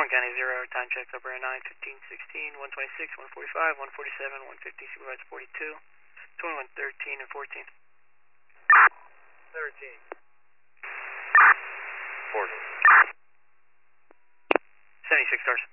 County 0, time checks Upper 9, 15, 16, 126, 145, 147, 150, supervisor 42, 21, 13, and 14. 13. 76 cars.